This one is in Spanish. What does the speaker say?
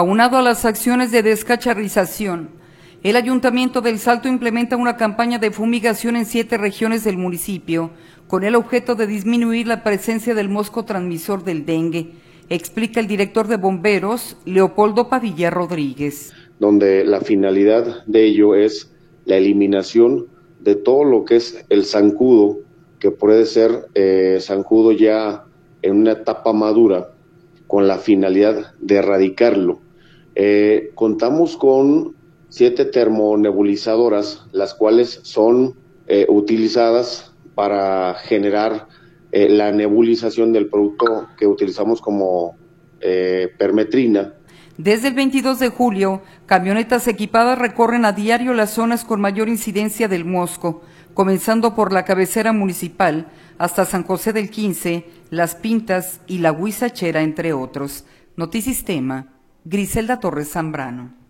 Aunado a las acciones de descacharrización, el Ayuntamiento del Salto implementa una campaña de fumigación en 7 regiones del municipio, con el objeto de disminuir la presencia del mosco transmisor del dengue, explica el director de bomberos, Leopoldo Padilla Rodríguez. Donde la finalidad de ello es la eliminación de todo lo que es el zancudo, que puede ser zancudo ya en una etapa madura, con la finalidad de erradicarlo. Contamos con 7 termonebulizadoras, las cuales son utilizadas para generar la nebulización del producto que utilizamos como permetrina. Desde el 22 de julio, camionetas equipadas recorren a diario las zonas con mayor incidencia del mosco, comenzando por la cabecera municipal hasta San José del 15, Las Pintas y la Huizachera, entre otros. Notisistema, Griselda Torres Zambrano.